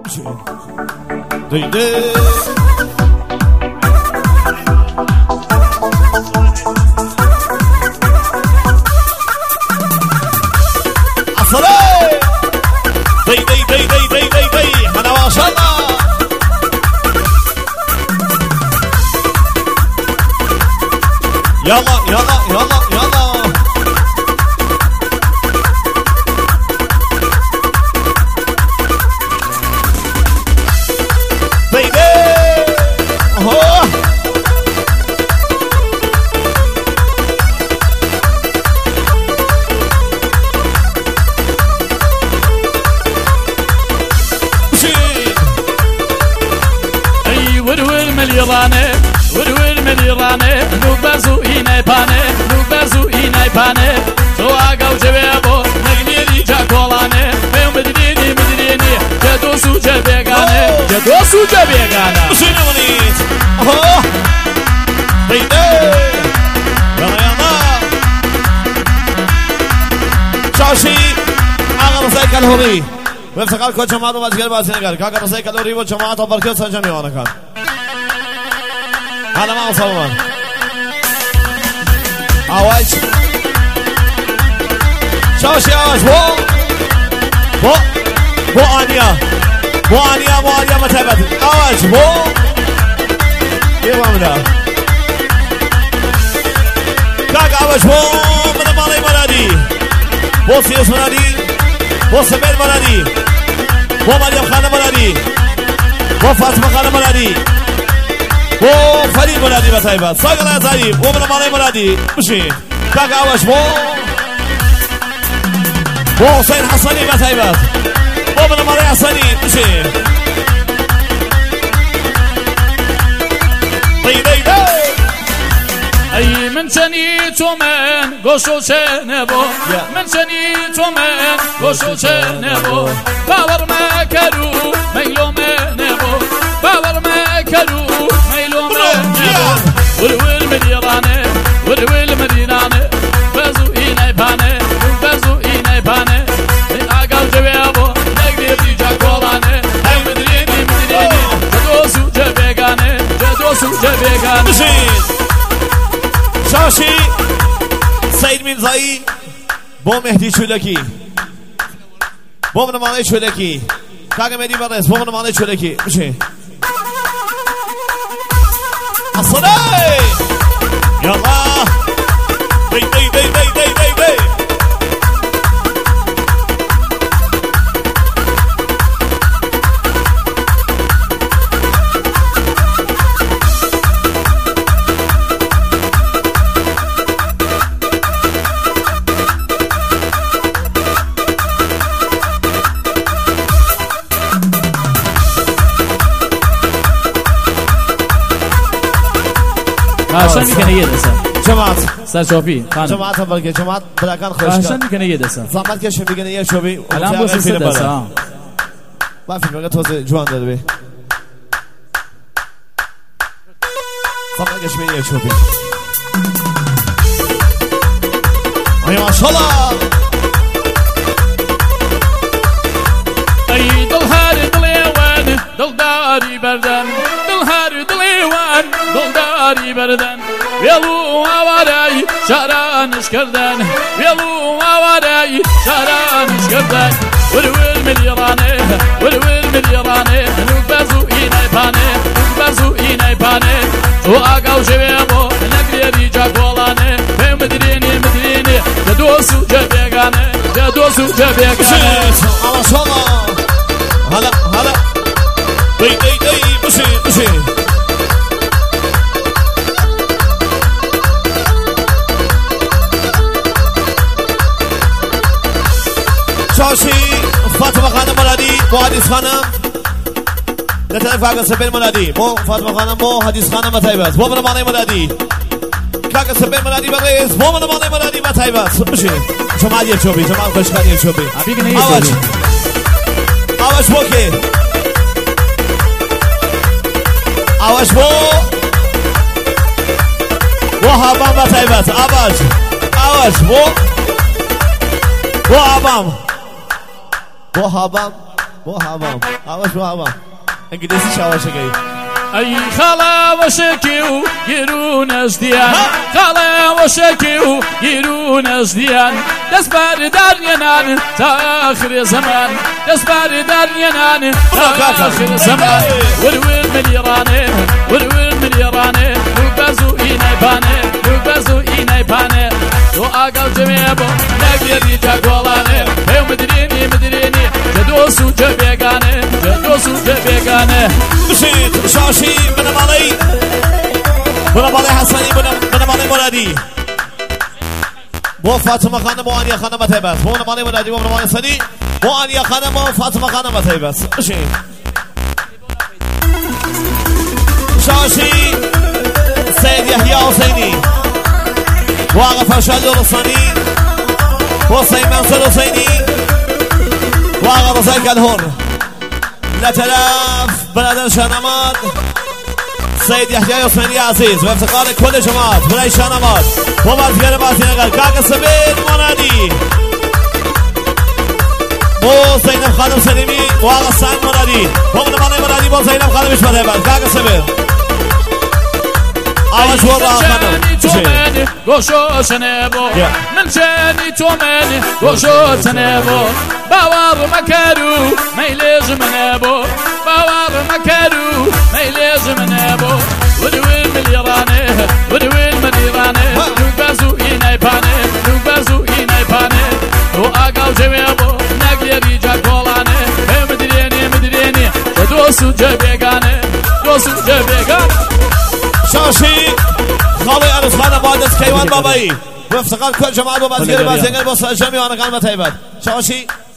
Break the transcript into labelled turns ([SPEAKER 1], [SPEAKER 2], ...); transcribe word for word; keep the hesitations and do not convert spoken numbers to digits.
[SPEAKER 1] دیده اصله دی دی دی دی دی دی دی هلا ماشاءالله يلا يلا يلا يلا بيبي اهو
[SPEAKER 2] اي ورور مليرانه ورور مليرانه نوبزو اینای پانه نوبزو اینای پانه تو آگاو جوابو نگیری جا کولانه میوم مدرینی مدرینی جدو سو جبیگانه جدو سو جبیگانه
[SPEAKER 1] بسین اولید اهو دیده یلا یلا شاشی آقا رسای کلهوری و افتقال که جماعت و بازگر بازی نگر که آقا رسای کلهوری و جماعت و برکت سنجا میوانه کن هلا ما وصلنا آواج شاشي آواج بو بو بو آنيا بو آنيا بو آنيا متابعت آواج بو يبقى منا كاك آواج بو من مالي منادي بو سيوس منادي بو سبيل منادي بو مريم خانة منادي بو فاطمة خانة منادي بو فريد منادي بتايبات ساقل يا طيب بو من مالي منادي مشي كاك آواج بو بو حسين حسني بتايبات بو من مالي حسني مشي طي طي طي
[SPEAKER 2] ای من چنی تو من گوشو چنبو من چنی تو من گوشو چنبو باور مکرو میلو منبو باور مکرو میلو منبو ورول مدیرانه ورول مدینانه بزو اینای پانه بزو اینای پانه این آگاو جوابو نگیری جا کولانه ای مدرینی مدرینی جدوسو جبیگانه جدوسو جبیگانه
[SPEAKER 1] شاشی سید منزایی با مهدی چولکی با من مانه چولکی کاغ مهدی برس با من مانه چولکی بشه اصلا یالا دی دی دی دی دی دی دی
[SPEAKER 2] خواهشان میکنه یه دسته
[SPEAKER 1] جماعت
[SPEAKER 2] سرچاپی خانم
[SPEAKER 1] جماعت بلکه جماعت بلکن خوش
[SPEAKER 2] خواهشان میکنه یه دسته
[SPEAKER 1] زحمت کشم بگنه یه شبی
[SPEAKER 2] الان بوسی سه دسته ها
[SPEAKER 1] با فیلم بگه توزه جوان داده بی زحمت کشم یه شبی ای ماشالله
[SPEAKER 2] ای دل هر دلیوان دل داری بردن دل هر دلیوان دل داری بردن ویلو آوارای شرانش کردن ویلو آوارای شرانش کردن ورول ملیرانه ورول ملیرانه نوبزو اینای پانه نوبزو اینای پانه تو آگاو جوابو نگیری جا کولانه به مدرینی مدرینی جدوسو جبیگانه جدوسو جبیگانه
[SPEAKER 1] ماشالله هلا هلا دی دی دی بشی بشی شاشی فاطمه خانم مرادی با حدیث خانم در طرف کاغ سپر مرادی با فاطمه خانم با حدیث خانم و طیبت با من مانه مرادی کاغ سپر مرادی بغیز با من مانه مرادی و طیبت بشه جماعت یه چوبی جماعت خوشکار یه چوبی آواج آواج بو که آواج بو بو هابام و طیبت آواج آواج بو بو هابام بو هابام بو هوام هواش بو هوام انگلیسی شواشه گی
[SPEAKER 2] ای خاله و شکیو گیرون از دیان خاله و شکیو گیرون از دیان دست بر درینان تا آخر زمان دست بر درینان تا آخر زمان ورور ملیرانه ورور ملیرانه رو بزو اینای پانه رو بزو اینای پانه تو آگل جمیبو نگیری جاگولانه پیو مدرینی مدرینی جدوسو جبیگانه جدوسو جبیگانه
[SPEAKER 1] بشید شاشی بنمالی بنمالی حسنی بنمالی مرادی بو فاطمه خانم بو آنیا خانم طیبه است بو بنمالی مرادی بو بنمالی حسنی بو آنیا خانم بو فاطمه خانم طیبه است بشید شاشی سید یحیی حسینی بو آقا فرشاد رسانی بو سید منصور حسینی بو آقا رضای کلهور لطرف برادر شاهناماد سید یحیی حسینی عزیز و افتخار کل جماعت برای شاهناماد و بازیگر بازیگر کاک سبیل مرادی بو زینب خانم سلیمی و آقا سعید مرادی بو بنمانه مرادی بو زینب خانم اشمده بر کاک سبیل آواز ور را خانم
[SPEAKER 2] گوشو سنبو من چنی تو من گوشو سنبو باور مکرو میلیز منبو باور مکرو میلیز منبو ودویل ملیرانه ودویل ملیرانه رو بزو اینای پانه رو بزو اینای پانه تو آگل جمیبو نگیری جاگولانه مدرینی مدرینی دوسو جبیگانه دوسو جبیگانه
[SPEAKER 1] شاشی خالی عروس خانم بادس کیوان بابایی و افتخار کل جماعت و بازیگر بازیگر با جمعی آنگان و طیبت شاشی